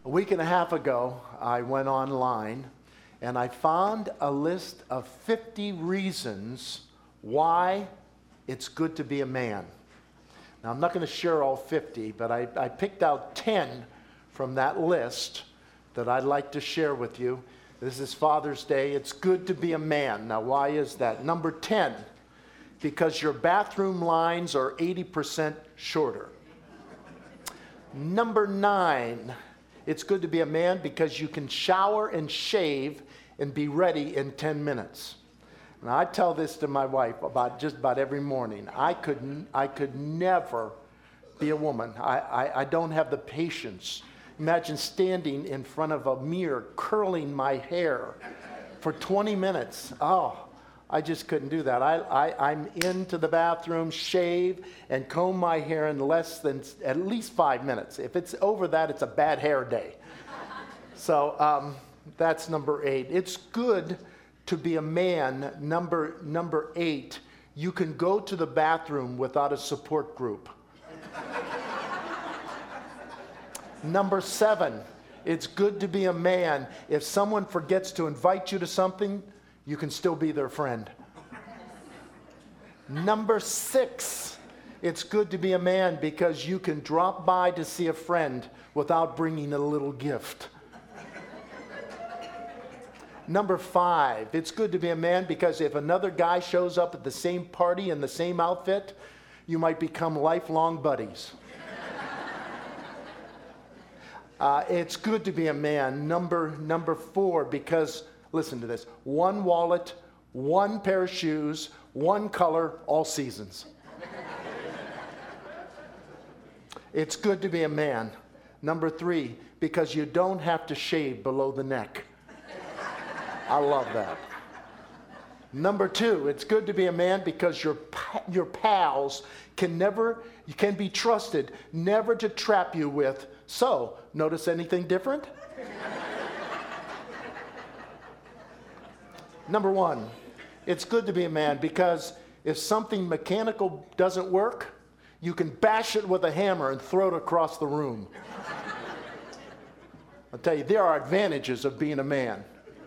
A week and a half ago, I went online and I found a list of 50 reasons why it's good to be a man. Now, I'm not going to share all 50, but I picked out 10 from that list that I'd like to share with you. This is Father's Day. It's good to be a man. Now, why is that? Number 10, because your bathroom lines are 80% shorter. Number 9, it's good to be a man because you can shower and shave and be ready in 10 minutes. And I tell this to my wife just about every morning. I could never be a woman. I don't have the patience. Imagine standing in front of a mirror, curling my hair for 20 minutes. Oh, I just couldn't do that. I'm into the bathroom, shave, and comb my hair in less than at least 5 minutes. If it's over that, it's a bad hair day. So that's number 8. It's good to be a man. Number 8, you can go to the bathroom without a support group. Number 7, it's good to be a man. If someone forgets to invite you to something, you can still be their friend. Number 6, it's good to be a man because you can drop by to see a friend without bringing a little gift. Number 5, it's good to be a man because if another guy shows up at the same party in the same outfit, you might become lifelong buddies. It's good to be a man. Number 4, because, listen to this, 1 wallet, 1 pair of shoes, 1 color, all seasons. It's good to be a man. Number 3, because you don't have to shave below the neck. I love that. Number 2, it's good to be a man because your pals can be trusted never to trap you with. So, notice anything different? Number 1, it's good to be a man because if something mechanical doesn't work, you can bash it with a hammer and throw it across the room. I'll tell you, there are advantages of being a man.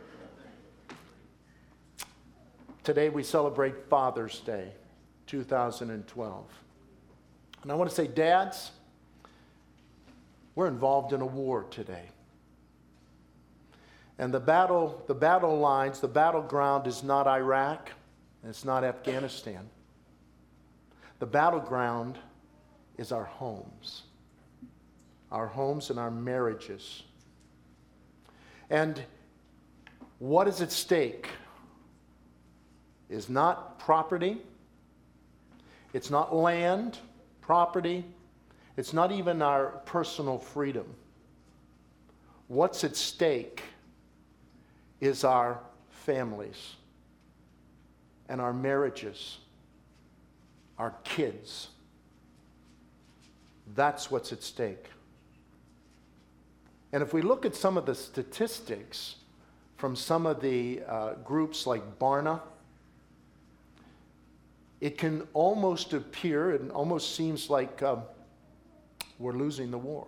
Today we celebrate Father's Day, 2012. And I want to say, dads, we're involved in a war today. And the battle lines, the battleground is not Iraq, and it's not Afghanistan. The battleground is our homes and our marriages. And what is at stake is not property, it's not land, property, it's not even our personal freedom. What's at stake is our families and our marriages, our kids. That's what's at stake. And if we look at some of the statistics from some of the groups like Barna, it can almost appear, it almost seems like we're losing the war.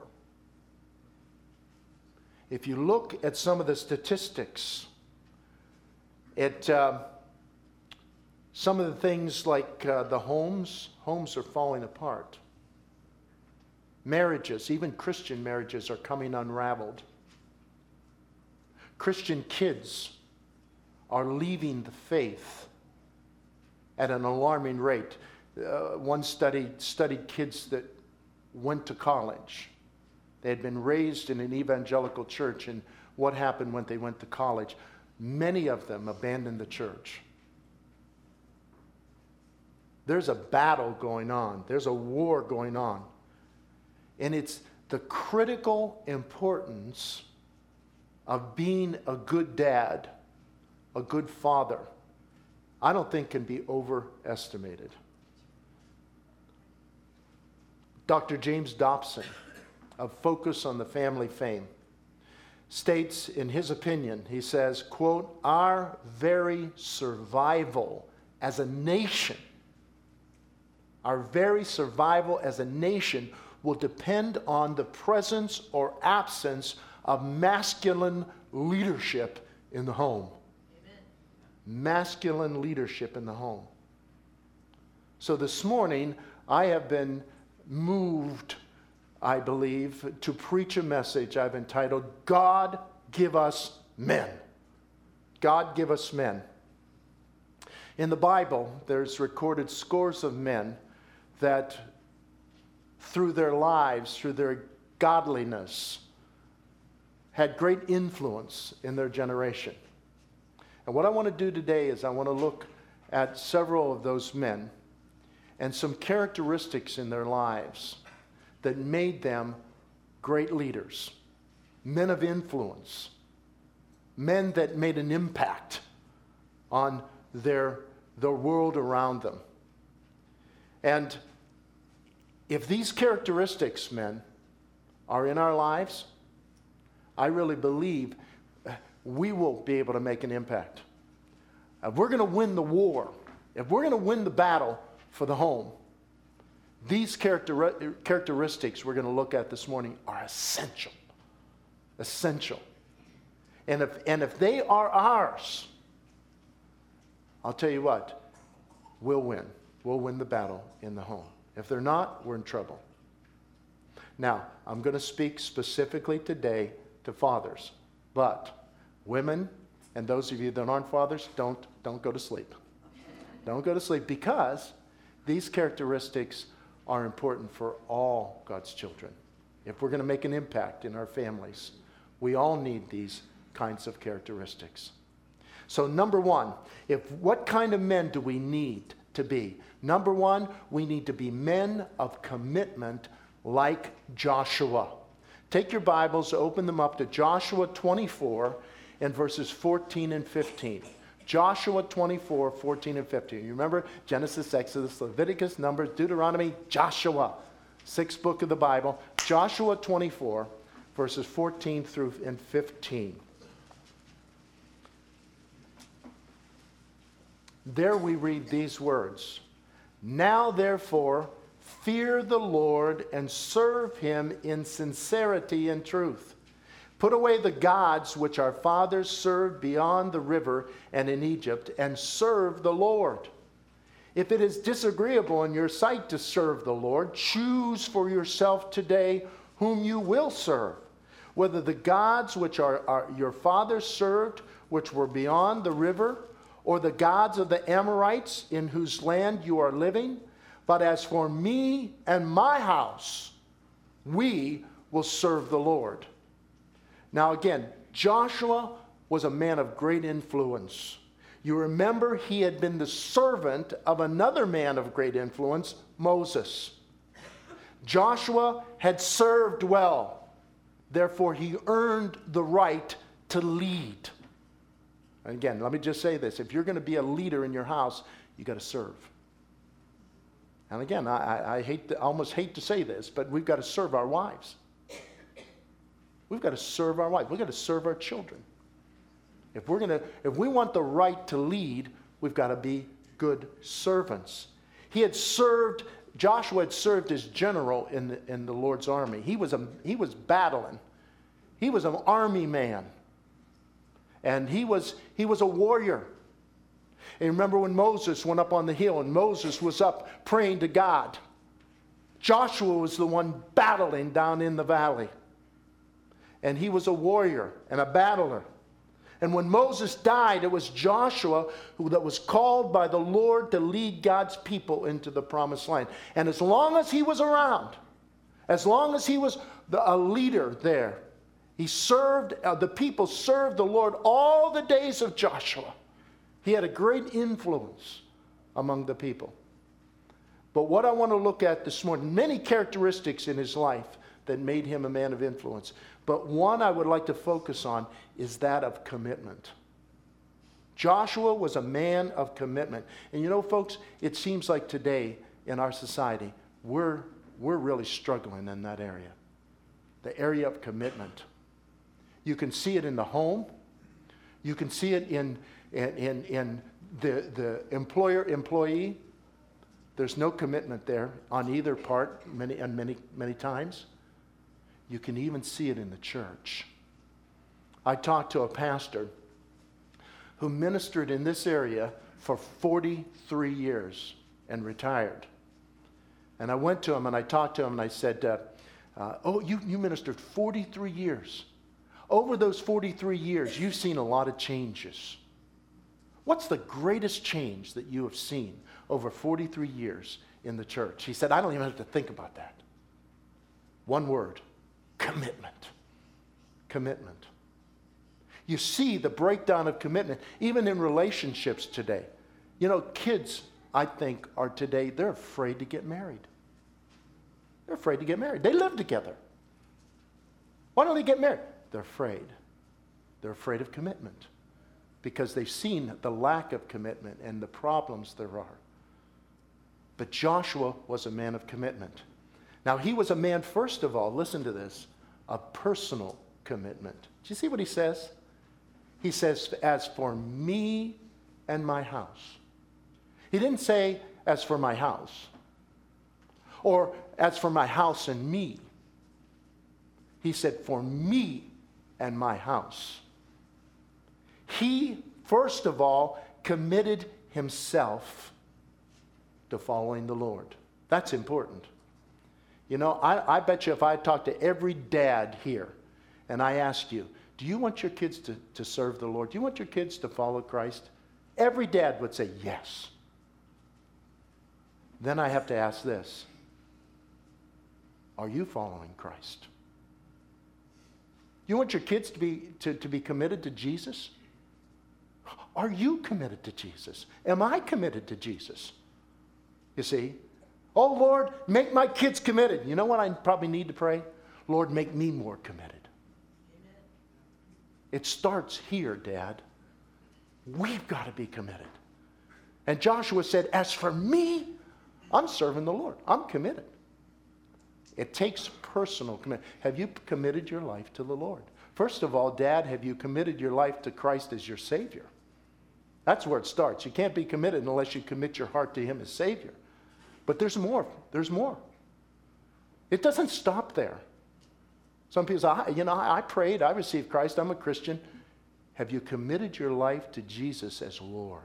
If you look at some of the statistics, at some of the things like the homes are falling apart. Marriages, even Christian marriages, are coming unraveled. Christian kids are leaving the faith at an alarming rate. One study studied kids that went to college. They had been raised in an evangelical church, and what happened when they went to college? Many of them abandoned the church. There's a battle going on. There's a war going on. And it's the critical importance of being a good dad, a good father, I don't think can be overestimated. Dr. James Dobson of Focus on the Family fame states in his opinion, he says, quote, "Our very survival as a nation, will depend on the presence or absence of masculine leadership in the home. Amen. Masculine leadership in the home. So this morning, I have been moved, I believe, to preach a message I've entitled, God Give Us Men. God give us men. In the Bible, there's recorded scores of men that through their lives, through their godliness, had great influence in their generation. And what I want to do today is I want to look at several of those men and some characteristics in their lives that made them great leaders, men of influence, men that made an impact on the world around them. And if these characteristics, men, are in our lives, I really believe we will be able to make an impact. If we're going to win the war, if we're going to win the battle for the home, these characteristics we're going to look at this morning are essential. Essential. And if they are ours, I'll tell you what, we'll win. We'll win the battle in the home. If they're not, we're in trouble. Now, I'm going to speak specifically today to fathers, but women and those of you that aren't fathers, don't go to sleep. Don't go to sleep, because these characteristics are important for all God's children. If we're going to make an impact in our families, we all need these kinds of characteristics. So number one, what kind of men do we need to be? Number one, we need to be men of commitment like Joshua. Take your Bibles, open them up to Joshua 24 and verses 14 and 15. Joshua 24, 14 and 15. You remember Genesis, Exodus, Leviticus, Numbers, Deuteronomy, Joshua. Sixth book of the Bible. Joshua 24, verses 14 through and 15. There we read these words. Now therefore, fear the Lord and serve him in sincerity and truth. Put away the gods which our fathers served beyond the river and in Egypt, and serve the Lord. If it is disagreeable in your sight to serve the Lord, choose for yourself today whom you will serve, whether the gods which your fathers served, which were beyond the river, or the gods of the Amorites in whose land you are living. But as for me and my house, we will serve the Lord. Now again, Joshua was a man of great influence. You remember he had been the servant of another man of great influence, Moses. Joshua had served well. Therefore, he earned the right to lead. And again, let me just say this. If you're going to be a leader in your house, you got to serve. And again, I almost hate to say this, but we've got to serve our wives. We've got to serve our wives. We've got to serve our children. If we want the right to lead, we've got to be good servants. Joshua had served as general in the Lord's army. He was battling. He was an army man. And he was a warrior. And remember when Moses went up on the hill and Moses was up praying to God. Joshua was the one battling down in the valley. And he was a warrior and a battler. And when Moses died, it was Joshua that was called by the Lord to lead God's people into the promised land. And as long as he was around, as long as he was a leader there, he served, the people served the Lord all the days of Joshua. He had a great influence among the people. But what I want to look at this morning, many characteristics in his life that made him a man of influence. But one I would like to focus on is that of commitment. Joshua was a man of commitment. And you know, folks, it seems like today in our society, we're really struggling in that area. The area of commitment. You can see it in the home. You can see it in the employer-employee. There's no commitment there on either part many times. You can even see it in the church. I talked to a pastor who ministered in this area for 43 years and retired. And I went to him and I talked to him and I said, you ministered 43 years. Over those 43 years, you've seen a lot of changes. What's the greatest change that you have seen over 43 years in the church? He said, I don't even have to think about that. One word, commitment. Commitment. You see the breakdown of commitment, even in relationships today. You know, kids, I think, are today, they're afraid to get married. They're afraid to get married. They live together. Why don't they get married? They're afraid. They're afraid of commitment because they've seen the lack of commitment and the problems there are. But Joshua was a man of commitment. Now, he was a man, first of all, listen to this, of personal commitment. Do you see what he says? He says, as for me and my house. He didn't say, as for my house, or as for my house and me. He said, for me and my house. He, first of all, committed himself to following the Lord. That's important. You know, I bet you if I talked to every dad here and I asked you, do you want your kids to serve the Lord? Do you want your kids to follow Christ? Every dad would say yes. Then I have to ask this. Are you following Christ? You want your kids to be committed to Jesus? Are you committed to Jesus? Am I committed to Jesus? You see? Oh, Lord, make my kids committed. You know what I probably need to pray? Lord, make me more committed. Amen. It starts here, Dad. We've got to be committed. And Joshua said, as for me, I'm serving the Lord. I'm committed. It takes personal commitment. Have you committed your life to the Lord? First of all, Dad, have you committed your life to Christ as your Savior? That's where it starts. You can't be committed unless you commit your heart to Him as Savior. But there's more. There's more. It doesn't stop there. Some people say, I prayed, I received Christ, I'm a Christian. Have you committed your life to Jesus as Lord?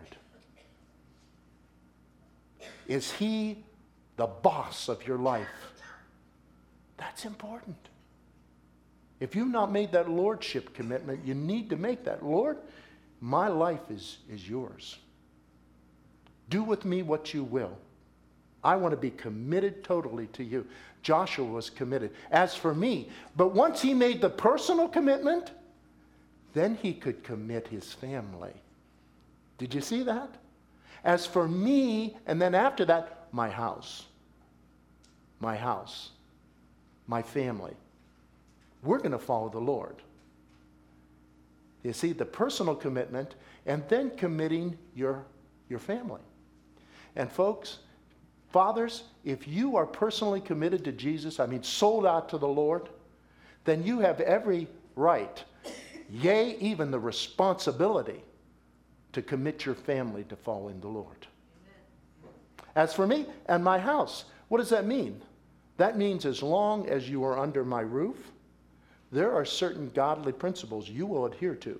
Is He the boss of your life? That's important. If you've not made that lordship commitment, you need to make that. Lord, my life is yours. Do with me what you will. I want to be committed totally to you. Joshua was committed. As for me, but once he made the personal commitment, then he could commit his family. Did you see that? As for me, and then after that, my house, my family. We're going to follow the Lord. You see, the personal commitment and then committing your family. And folks, fathers, if you are personally committed to Jesus, sold out to the Lord, then you have every right, yea, even the responsibility to commit your family to following the Lord. Amen. As for me and my house, what does that mean? That means as long as you are under my roof, there are certain godly principles you will adhere to.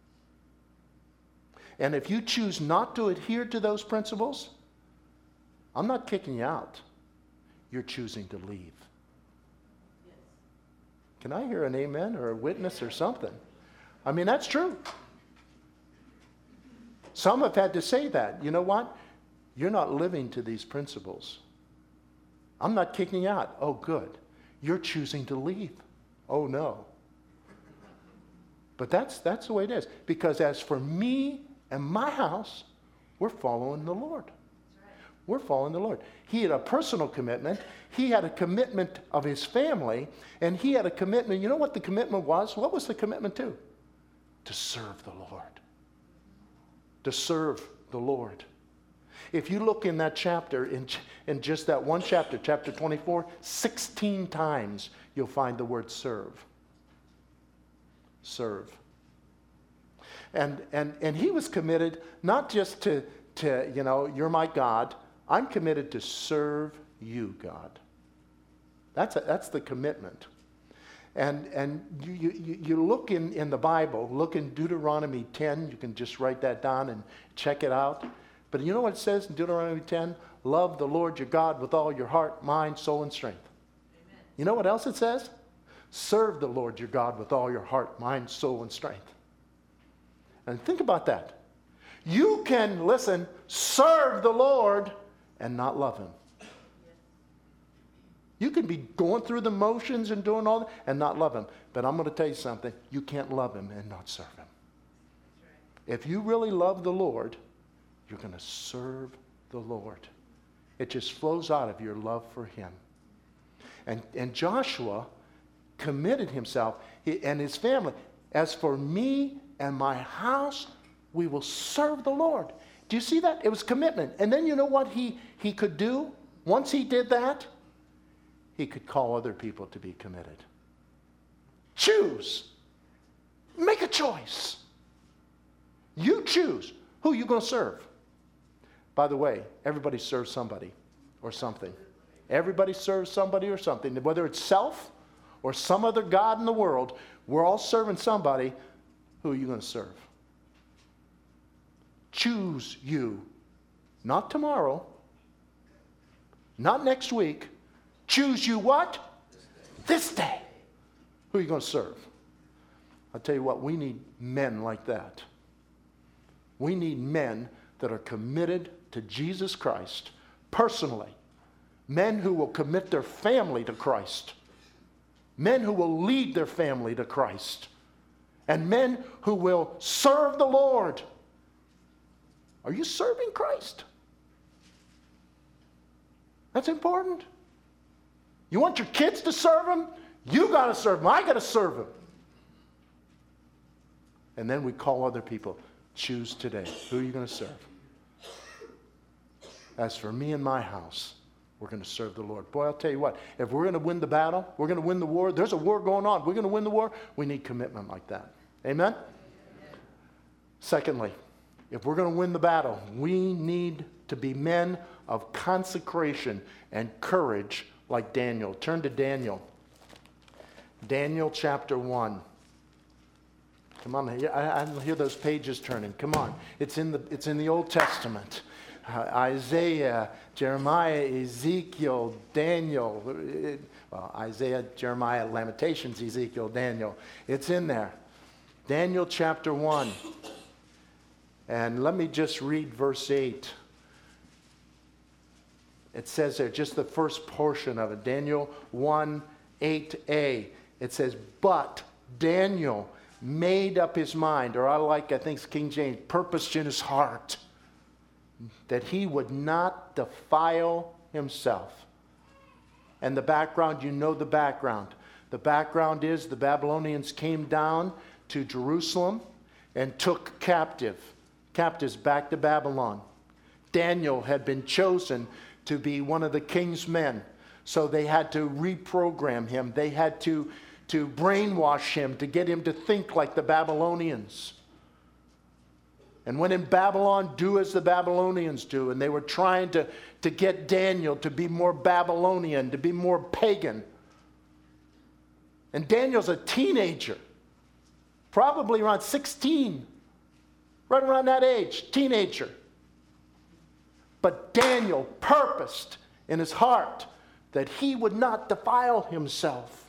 And if you choose not to adhere to those principles, I'm not kicking you out. You're choosing to leave. Yes. Can I hear an amen or a witness or something? That's true. Some have had to say that. You know what? You're not living to these principles. I'm not kicking you out. Oh, good. You're choosing to leave. Oh, no. But that's the way it is. Because as for me and my house, we're following the Lord. We're following the Lord. He had a personal commitment. He had a commitment of his family. And he had a commitment. You know what the commitment was? What was the commitment to? To serve the Lord. To serve the Lord. If you look in that chapter, in just that one chapter, chapter 24, 16 times you'll find the word serve. Serve. And he was committed not just to you're my God. I'm committed to serve you, God. That's the commitment. And you look in the Bible, look in Deuteronomy 10. You can just write that down and check it out. But you know what it says in Deuteronomy 10? Love the Lord your God with all your heart, mind, soul, and strength. Amen. You know what else it says? Serve the Lord your God with all your heart, mind, soul, and strength. And think about that. You can, listen, serve the Lord and not love him. You can be going through the motions and doing all that and not love him. But I'm going to tell you something. You can't love him and not serve him. If you really love the Lord, you're going to serve the Lord. It just flows out of your love for him. And Joshua committed himself and his family. As for me and my house, we will serve the Lord. Do you see that? It was commitment. And then you know what he could do? Once he did that, he could call other people to be committed. Choose. Make a choice. You choose who you're going to serve. By the way, everybody serves somebody or something. Everybody serves somebody or something. Whether it's self or some other god in the world, we're all serving somebody. Who are you going to serve? Choose you. Not tomorrow. Not next week. Choose you what? This day. Who are you going to serve? I'll tell you what, we need men like that. We need men that are committed to Jesus Christ personally. Men who will commit their family to Christ. Men who will lead their family to Christ. And men who will serve the Lord. Are you serving Christ? That's important. You want your kids to serve him? You got to serve him. I got to serve him. And then we call other people. Choose today. Who are you going to serve? As for me and my house, we're going to serve the Lord. Boy, I'll tell you what. If we're going to win the battle, we're going to win the war. There's a war going on. We're going to win the war. We need commitment like that. Amen? Secondly, if we're going to win the battle, we need to be men of consecration and courage like Daniel. Turn to Daniel. Daniel chapter 1. Come on, I hear those pages turning. Come on. It's in the Old Testament. Isaiah, Jeremiah, Ezekiel, Daniel. Isaiah, Jeremiah, Lamentations, Ezekiel, Daniel. It's in there. Daniel chapter 1. And let me just read verse 8. It says there, just the first portion of it, Daniel 1, 8a. It says, but Daniel made up his mind, or I think it's King James, purposed in his heart, that he would not defile himself. And the background, you know the background. The background is the Babylonians came down to Jerusalem and took captives back to Babylon. Daniel had been chosen to be one of the king's men. So they had to reprogram him. They had to brainwash him to get him to think like the Babylonians. And when in Babylon, do as the Babylonians do. And they were trying to get Daniel to be more Babylonian, to be more pagan. And Daniel's a teenager, probably around 16, right around that age, teenager. But Daniel purposed in his heart that he would not defile himself,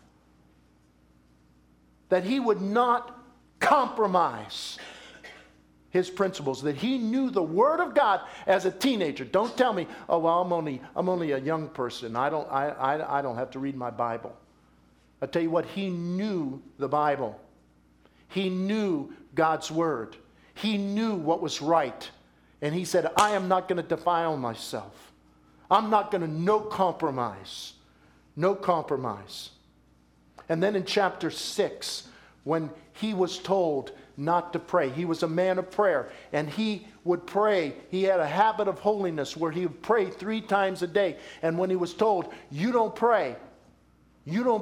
that he would not compromise his principles, that he knew the Word of God as a teenager. Don't tell me, oh, well, I'm only a young person. I don't have to read my Bible. I'll tell you what, he knew the Bible. He knew God's Word. He knew what was right. And he said, I am not going to defile myself. I'm not going to, no compromise. No compromise. And then in chapter 6, when he was told not to pray, he was a man of prayer, and he would pray. He had a habit of holiness where he would pray 3 times a day. And when he was told, you don't pray,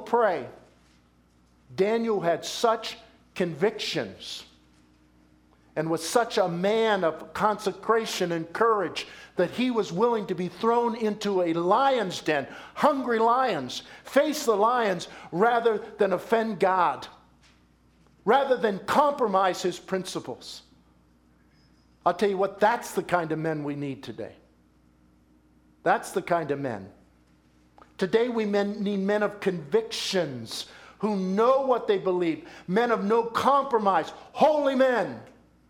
Daniel had such convictions and was such a man of consecration and courage that he was willing to be thrown into a lion's den, hungry lions, face the lions rather than offend God, rather than compromise his principles. I'll tell you what, that's the kind of men we need today. That's the kind of men. Today we need men of convictions who know what they believe, men of no compromise, holy men.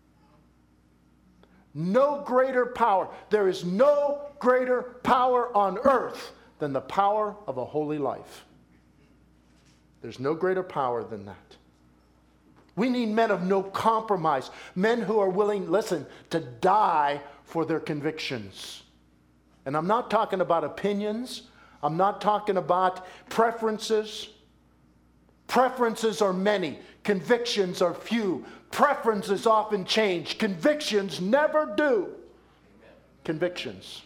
No greater power. There is no greater power on earth than the power of a holy life. There's no greater power than that. We need men of no compromise, men who are willing, listen, to die for their convictions. And I'm not talking about opinions. I'm not talking about preferences. Preferences are many. Convictions are few. Preferences often change. Convictions never do. Convictions.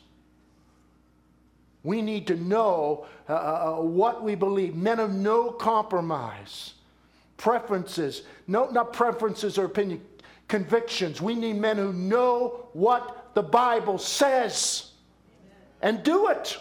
We need to know what we believe. Men of no compromise. Preferences. No, not preferences or opinion. Convictions. We need men who know what the Bible says and do it.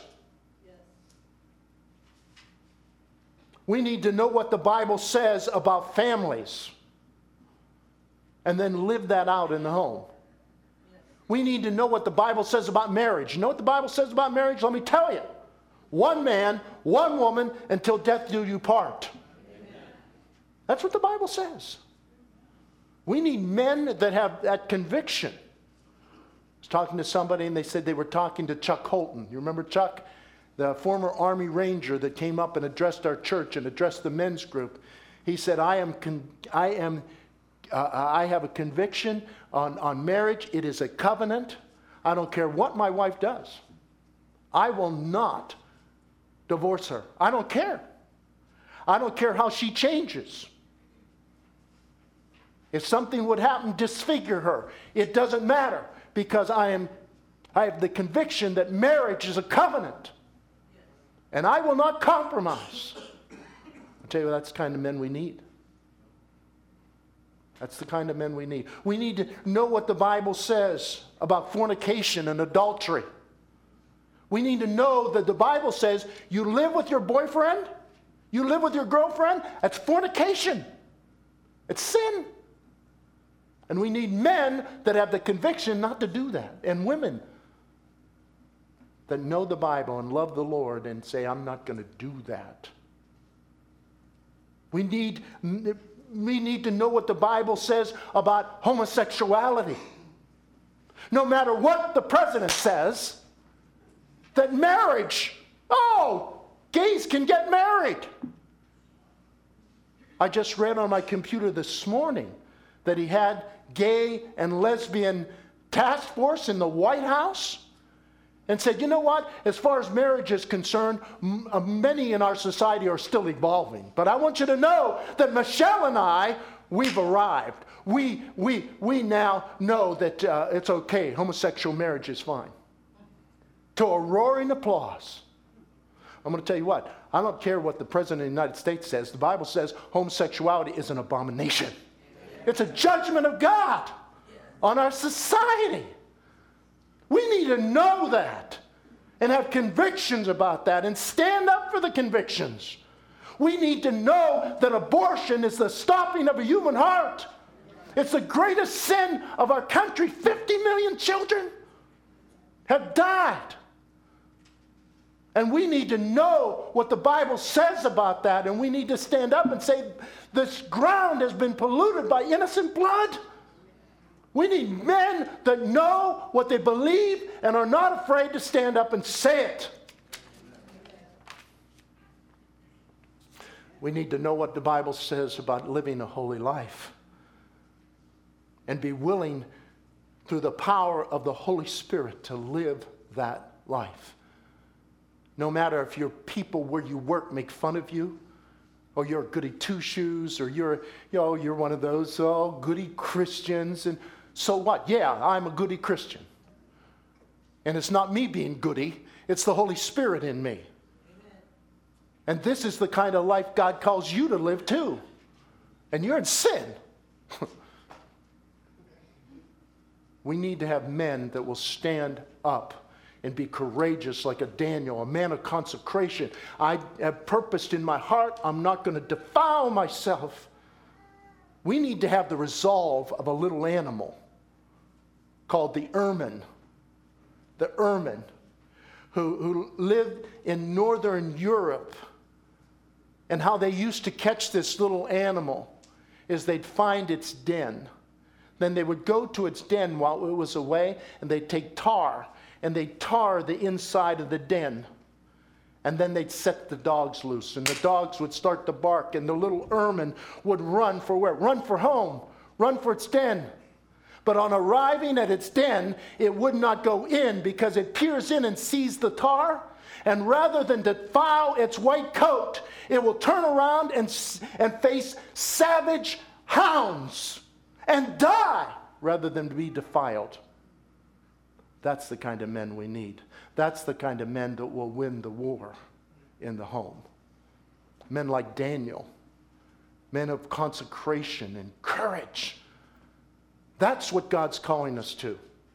We need to know what the Bible says about families and then live that out in the home. We need to know what the Bible says about marriage. You know what the Bible says about marriage? Let me tell you. One man, one woman, until death do you part. Amen. That's what the Bible says. We need men that have that conviction. I was talking to somebody and they said they were talking to Chuck Holton. You remember Chuck? The former Army Ranger that came up and addressed our church and addressed the men's group. He said, I have a conviction on marriage. It is a covenant. I don't care what my wife does. I will not divorce her. I don't care. I don't care how she changes. If something would happen, disfigure her. It doesn't matter because I have the conviction that marriage is a covenant. And I will not compromise. I'll tell you, that's the kind of men we need. That's the kind of men we need. We need to know what the Bible says about fornication and adultery. We need to know that the Bible says you live with your boyfriend, you live with your girlfriend, that's fornication. It's sin. And we need men that have the conviction not to do that. And women that know the Bible and love the Lord and say, I'm not going to do that. We need to know what the Bible says about homosexuality. No matter what the president says, that marriage, gays can get married. I just read on my computer this morning that he had gay and lesbian task force in the White House and said, you know what, as far as marriage is concerned, many in our society are still evolving. But I want you to know that Michelle and I, we've arrived. We now know that it's okay. Homosexual marriage is fine. To a roaring applause. I'm going to tell you what, I don't care what the President of the United States says. The Bible says homosexuality is an abomination. It's a judgment of God on our society. We need to know that and have convictions about that and stand up for the convictions. We need to know that abortion is the stopping of a human heart. It's the greatest sin of our country. 50 million children have died. And we need to know what the Bible says about that, and we need to stand up and say, this ground has been polluted by innocent blood. We need men that know what they believe and are not afraid to stand up and say it. We need to know what the Bible says about living a holy life and be willing, through the power of the Holy Spirit, to live that life. No matter if your people where you work make fun of you, or you're goody two-shoes, or you're one of those goody Christians, and so what? Yeah, I'm a goody Christian. And it's not me being goody, it's the Holy Spirit in me. Amen. And this is the kind of life God calls you to live too. And you're in sin. We need to have men that will stand up and be courageous like a Daniel, a man of consecration. I have purposed in my heart, I'm not going to defile myself. We need to have the resolve of a little animal called the ermine. The ermine, who lived in northern Europe. And how they used to catch this little animal is they'd find its den. Then they would go to its den while it was away, and they'd take tar, and they'd tar the inside of the den. And then they'd set the dogs loose, and the dogs would start to bark, and the little ermine would run for where? Run for home, run for its den. But on arriving at its den, it would not go in because it peers in and sees the tar. And rather than defile its white coat, it will turn around and face savage hounds and die rather than be defiled. That's the kind of men we need. That's the kind of men that will win the war in the home. Men like Daniel, men of consecration and courage. That's what God's calling us to.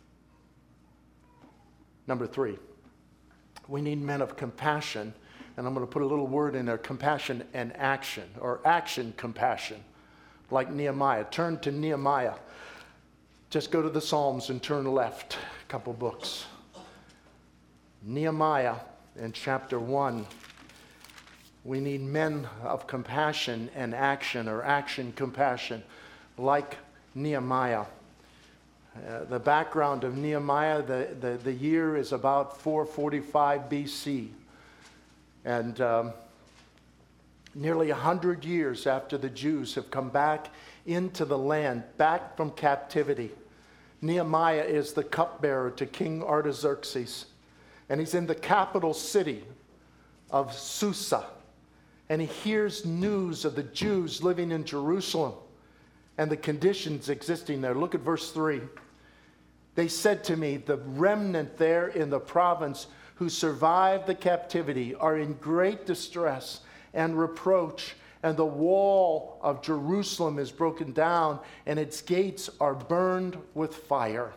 Number 3, we need men of compassion. And I'm going to put a little word in there, compassion and action, or action compassion, like Nehemiah. Turn to Nehemiah. Just go to the Psalms and turn left, a couple books. Nehemiah in chapter 1. We need men of compassion and action, or action compassion, like Nehemiah. The background of Nehemiah, the year is about 445 BC. And nearly 100 years after the Jews have come back into the land, back from captivity, Nehemiah is the cupbearer to King Artaxerxes. And he's in the capital city of Susa. And he hears news of the Jews living in Jerusalem and the conditions existing there. Look at verse 3. They said to me, the remnant there in the province who survived the captivity are in great distress and reproach, and the wall of Jerusalem is broken down, and its gates are burned with fire.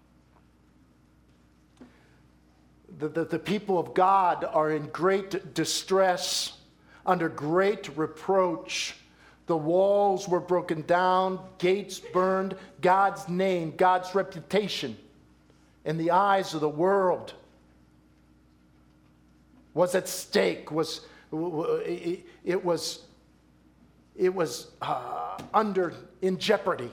The people of God are in great distress, under great reproach. The walls were broken down, gates burned. God's name, God's reputation in the eyes of the world was at stake. It was in jeopardy.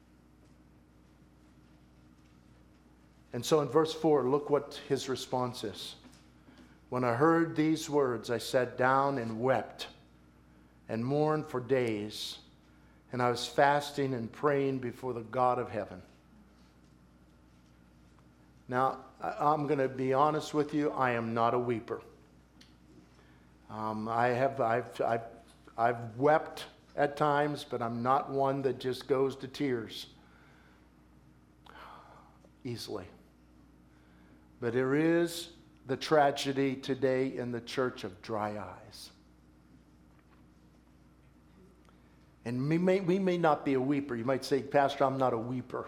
And so in verse 4, look what his response is. When I heard these words, I sat down and wept and mourned for days, and I was fasting and praying before the God of heaven. Now, I'm going to be honest with you, I am not a weeper. I've wept at times, but I'm not one that just goes to tears easily. But there is the tragedy today in the church of dry eyes. And we may not be a weeper. You might say, Pastor, I'm not a weeper.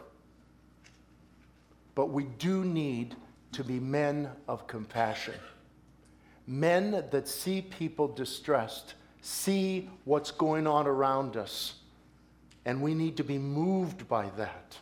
But we do need to be men of compassion. Men that see people distressed, see what's going on around us, and we need to be moved by that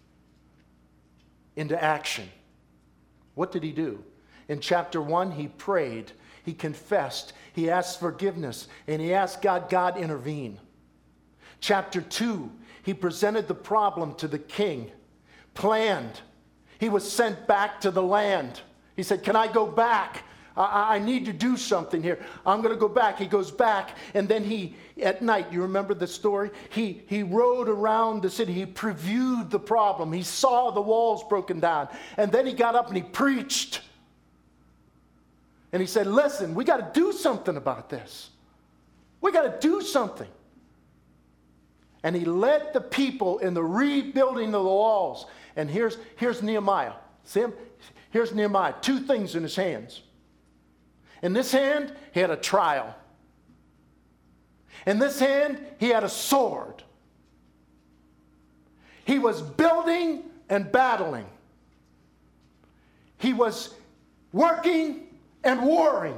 into action. What did he do? In chapter 1, he prayed, he confessed, he asked forgiveness, and he asked God intervene. Chapter 2, he presented the problem to the king, planned. He was sent back to the land. He said, can I go back? I need to do something here. I'm going to go back. He goes back, and then he, at night, you remember the story? He rode around the city. He previewed the problem. He saw the walls broken down. And then he got up and he preached. And he said, listen, we got to do something about this. We got to do something. And he led the people in the rebuilding of the walls. And here's Nehemiah. See him? Here's Nehemiah. 2 things in his hands. In this hand, he had a trowel. In this hand, he had a sword. He was building and battling. He was working and warring.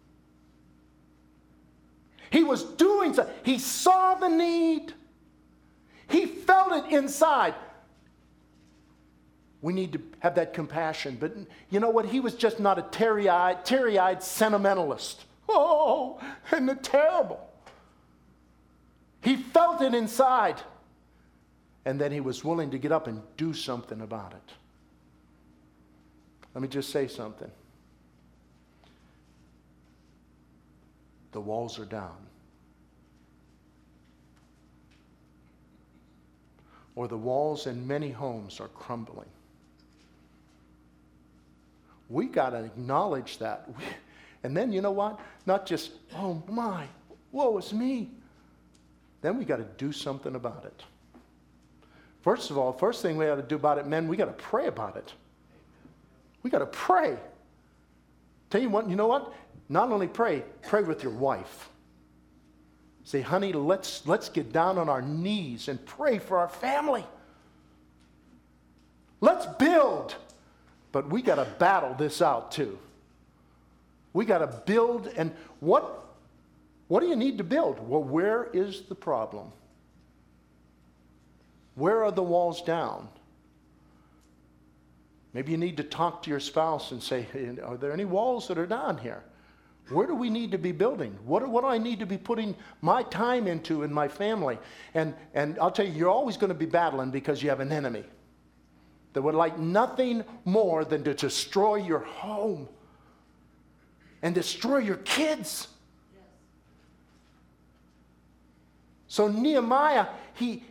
He was doing something. He saw the need. He felt it inside. We need to have that compassion. But you know what? He was just not a teary-eyed sentimentalist. Oh, and the terrible. He felt it inside. And then he was willing to get up and do something about it. Let me just say something. The walls are down. Or the walls in many homes are crumbling. We got to acknowledge that. And then you know what? Not just, oh my, woe is me. Then we got to do something about it. First of all, first thing we got to do about it, men, we got to pray about it. We got to pray. Tell you what, you know what? Not only pray with your wife. Say, honey, let's get down on our knees and pray for our family. Let's build. But we got to battle this out too. We got to build. And what do you need to build? Well, where is the problem? Where are the walls down? Maybe you need to talk to your spouse and say, hey, are there any walls that are down here? Where do we need to be building? What do I need to be putting my time into in my family? And I'll tell you, you're always going to be battling because you have an enemy that would like nothing more than to destroy your home and destroy your kids. Yes. So Nehemiah, he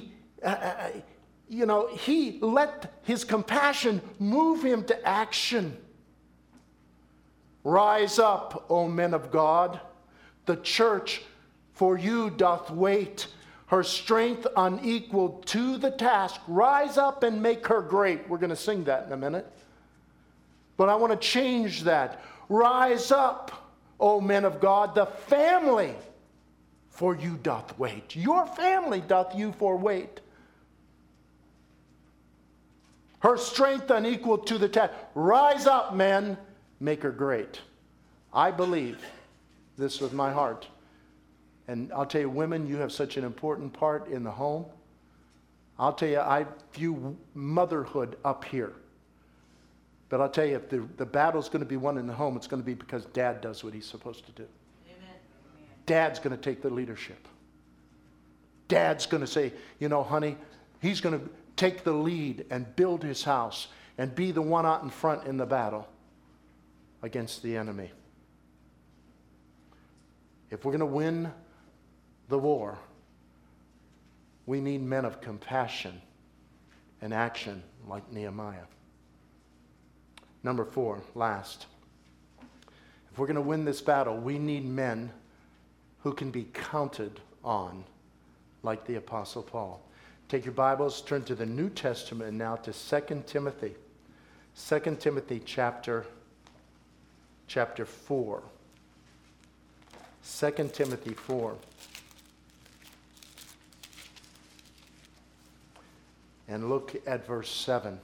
let his compassion move him to action. Rise up, O men of God. The church for you doth wait. Her strength unequaled to the task. Rise up and make her great. We're going to sing that in a minute. But I want to change that. Rise up, O men of God. The family for you doth wait. Your family doth you for wait. Her strength unequaled to the task. Rise up, men. Make her great. I believe this with my heart. And I'll tell you, women, you have such an important part in the home. I'll tell you, I view motherhood up here. But I'll tell you, if the battle's going to be won in the home, it's going to be because dad does what he's supposed to do. Amen. Dad's going to take the leadership. Dad's going to say, you know, honey, he's going to take the lead and build his house and be the one out in front in the battle against the enemy. If we're going to win the war, we need men of compassion and action like Nehemiah. Number 4, last. If we're going to win this battle, we need men who can be counted on like the Apostle Paul. Take your Bibles, turn to the New Testament now to 2 Timothy. 2 Timothy chapter 4. 2 Timothy 4. And look at verse 7.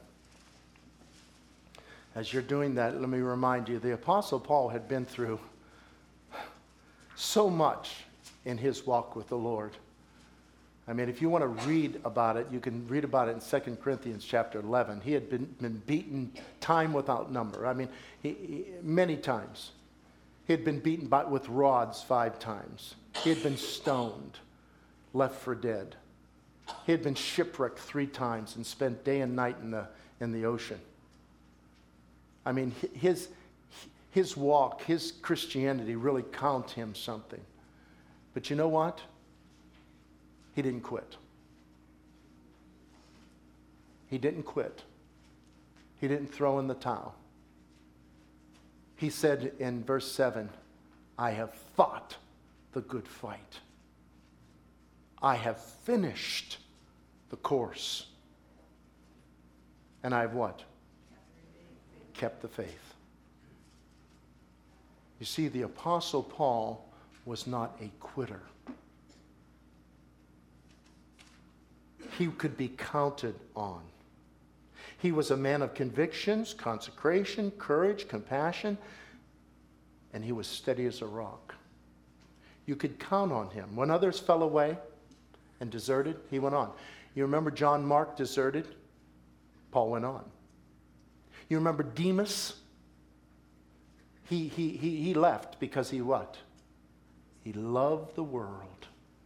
As you're doing that, let me remind you, the Apostle Paul had been through so much in his walk with the Lord. I mean, if you want to read about it, you can read about it in 2 Corinthians chapter 11. He had been beaten time without number. I mean, many times. He had been beaten with rods 5 times. He had been stoned, left for dead. He had been shipwrecked 3 times and spent day and night in the ocean. I mean, his walk, his Christianity really counts him something. But you know what? He didn't quit. He didn't quit. He didn't throw in the towel. He said in verse 7, I have fought the good fight. I have finished the course. And I have what? Kept the faith. You see, the Apostle Paul was not a quitter. He could be counted on. He was a man of convictions, consecration, courage, compassion, and he was steady as a rock. You could count on him. When others fell away and deserted, he went on. You remember John Mark deserted? Paul went on. You remember Demas? He left because he what? He loved the world.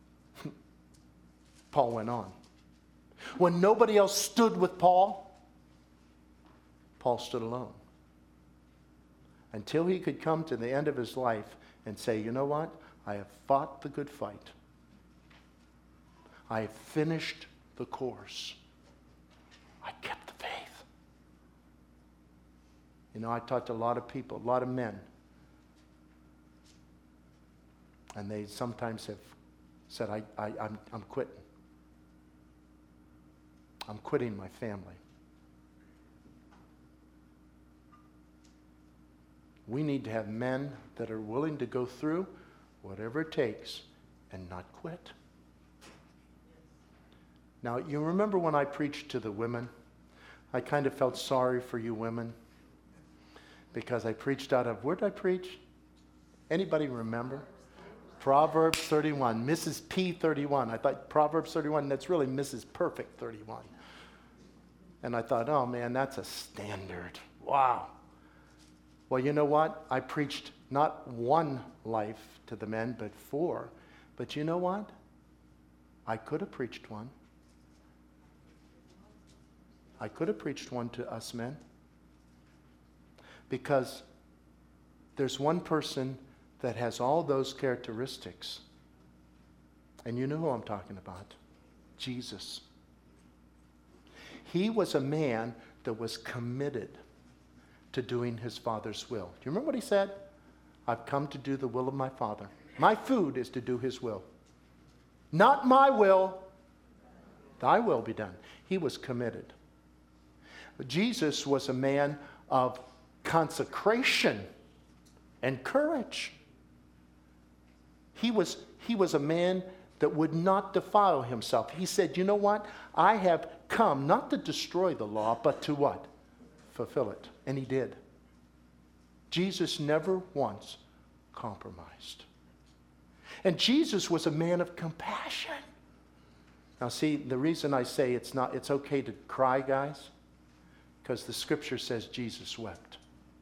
Paul went on. When nobody else stood with Paul, Paul stood alone. Until he could come to the end of his life and say, you know what? I have fought the good fight. I have finished the course. I kept the faith. You know, I talked to a lot of people, a lot of men. And they sometimes have said, I'm quitting. I'm quitting my family. We need to have men that are willing to go through whatever it takes and not quit. Now, you remember when I preached to the women? I kind of felt sorry for you women because I preached out of, where did I preach? Anybody remember? Proverbs 31, Mrs. P 31. I thought Proverbs 31, that's really Mrs. Perfect 31. And I thought, oh man, that's a standard. Wow. Well, you know what? I preached not one life to the men, but 4. But you know what? I could have preached one. I could have preached one to us men. Because there's one person that has all those characteristics. And you know who I'm talking about. Jesus. He was a man that was committed to doing his Father's will. Do you remember what he said? I've come to do the will of my Father. My food is to do his will. Not my will, thy will be done. He was committed. Jesus was a man of consecration and courage. He was a man that would not defile himself. He said, you know what? I have come not to destroy the law, but to what? Fulfill it. And he did. Jesus never once compromised. And Jesus was a man of compassion. Now see, the reason I say it's okay to cry, guys, because the scripture says Jesus wept.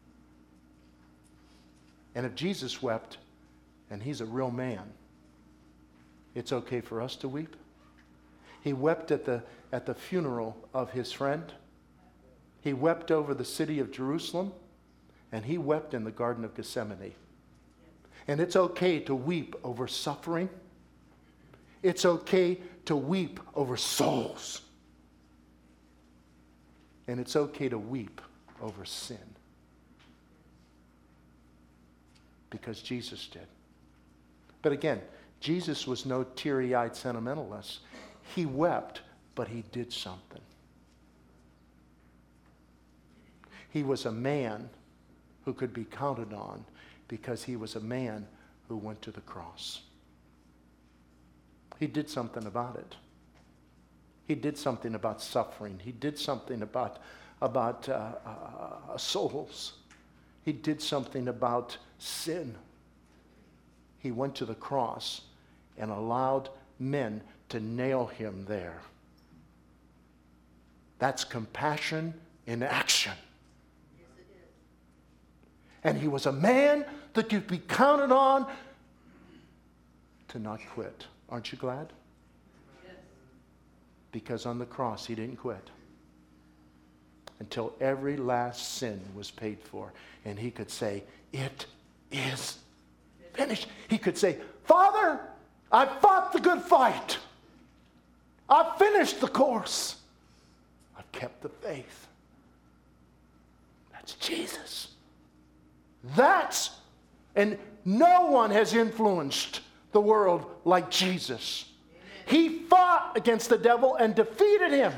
And if Jesus wept, and he's a real man, it's okay for us to weep. He wept at the funeral of his friend. He wept over the city of Jerusalem, and he wept in the Garden of Gethsemane. And it's okay to weep over suffering. It's okay to weep over souls. And it's okay to weep over sin. Because Jesus did. But again, Jesus was no teary-eyed sentimentalist. He wept, but he did something. He was a man who could be counted on because he was a man who went to the cross. He did something about it. He did something about suffering. He did something about souls. He did something about sin. He went to the cross and allowed men to nail him there. That's compassion in action. Yes, it is. And he was a man that could be counted on to not quit. Aren't you glad? Yes. Because on the cross he didn't quit until every last sin was paid for. And he could say, it is finished. He could say, Father, I fought the good fight. I've finished the course. I've kept the faith. That's Jesus. And no one has influenced the world like Jesus. He fought against the devil and defeated him.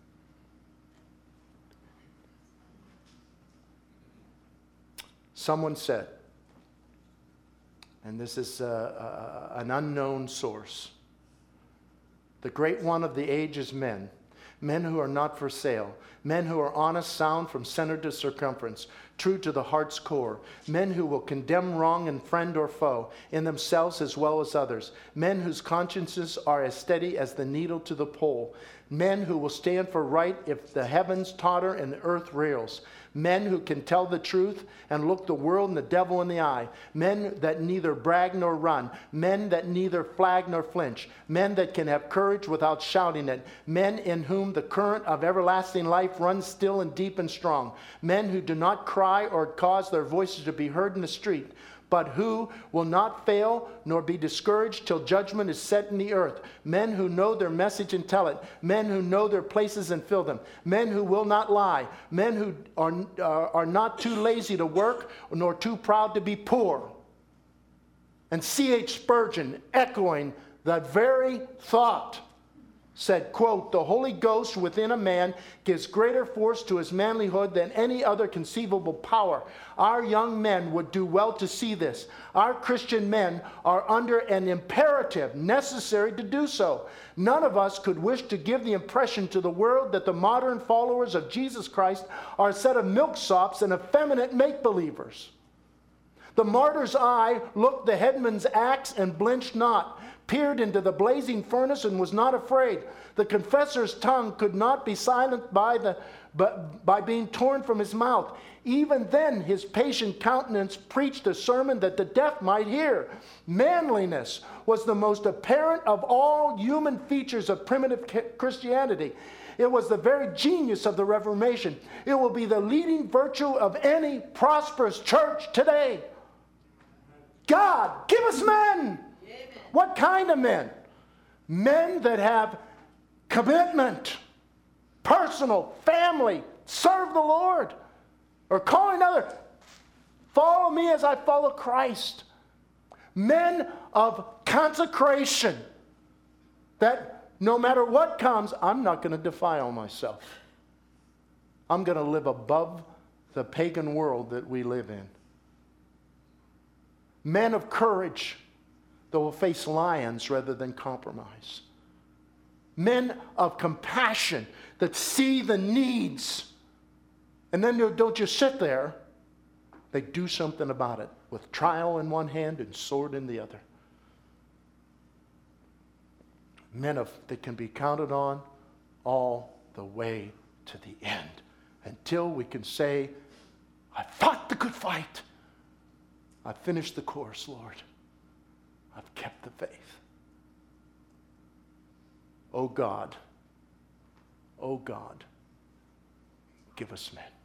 Someone said, and this is an unknown source, the great one of the ages men men who are not for sale, men who are honest, sound from center to circumference, true to the heart's core, men who will condemn wrong in friend or foe, in themselves as well as others, men whose consciences are as steady as the needle to the pole, men who will stand for right if the heavens totter and the earth reels, men who can tell the truth and look the world and the devil in the eye, men that neither brag nor run, men that neither flag nor flinch, men that can have courage without shouting it, men in whom the current of everlasting life runs still and deep and strong, men who do not cry or cause their voices to be heard in the street, but who will not fail nor be discouraged till judgment is set in the earth. Men who know their message and tell it. Men who know their places and fill them. Men who will not lie. Men who are not too lazy to work nor too proud to be poor. And C.H. Spurgeon, echoing that very thought, said, quote, "The Holy Ghost within a man gives greater force to his manlyhood than any other conceivable power. Our young men would do well to see this. Our Christian men are under an imperative necessary to do so. None of us could wish to give the impression to the world that the modern followers of Jesus Christ are a set of milksops and effeminate make-believers. The martyr's eye looked the headman's axe and blinched not, peered into the blazing furnace and was not afraid. The confessor's tongue could not be silenced by being torn from his mouth. Even then his patient countenance preached a sermon that the deaf might hear. Manliness was the most apparent of all human features of primitive Christianity. It was the very genius of the Reformation. It will be the leading virtue of any prosperous church today. God, give us men. What kind of men? Men that have commitment, personal, family, serve the Lord, or calling others, follow me as I follow Christ. Men of consecration, that no matter what comes, I'm not going to defile myself. I'm going to live above the pagan world that we live in. Men of courage that will face lions rather than compromise. Men of compassion that see the needs. And then don't just sit there. They do something about it with trial in one hand and sword in the other. Men that can be counted on all the way to the end. Until we can say, I fought the good fight. I finished the course, Lord. I've kept the faith. Oh God, give us men.